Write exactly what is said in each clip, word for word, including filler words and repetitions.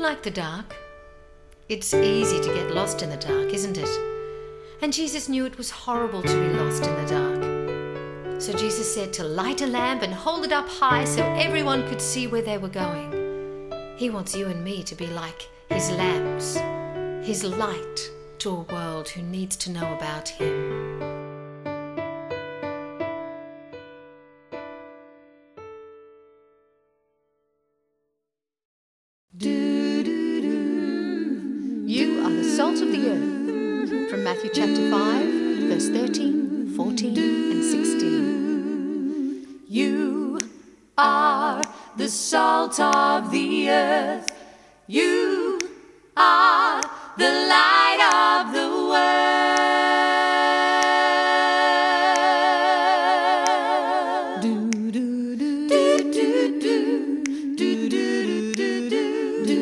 like the dark? It's easy to get lost in the dark, isn't it? And Jesus knew it was horrible to be lost in the dark. So Jesus said to light a lamp and hold it up high so everyone could see where they were going. He wants you and me to be like his lamps, his light to a world who needs to know about him. Do, do, do. You are the salt of the earth. From Matthew chapter five, verse thirteen, fourteen, and sixteen. You are the salt of the earth. You are the light of the world. Do, do, do, do, do, do, do, do, do, do.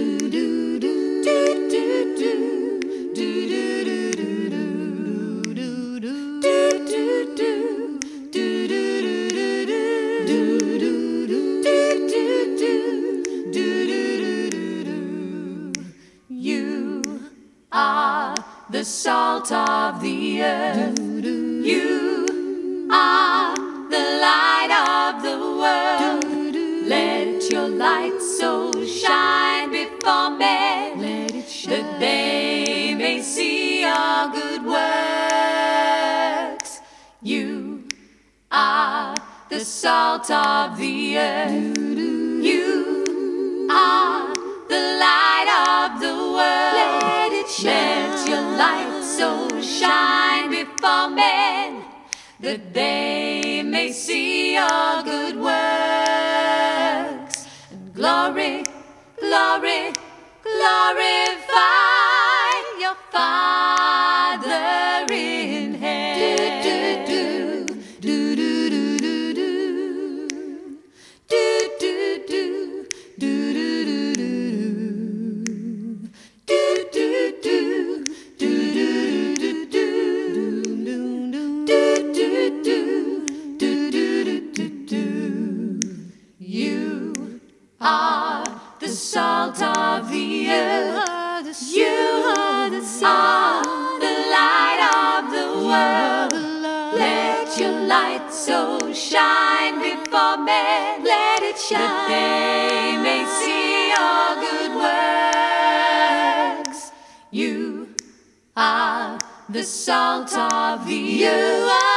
The salt of the earth. You are the light of the world. Let your light so shine before men that they may see your good works. You are the salt of the earth. You are the light of the world. Let it shine. Let your light so shine before men that they may see your good works. And glory, glory, glorify your Father in heaven. Do, do, do, do, do, do, do, do, do, do, do, do, do, do, do. The salt of the earth. You are the salt, the light of the world. Let your light so shine before men. Let it shine that they may see your good works. You are the salt of the earth.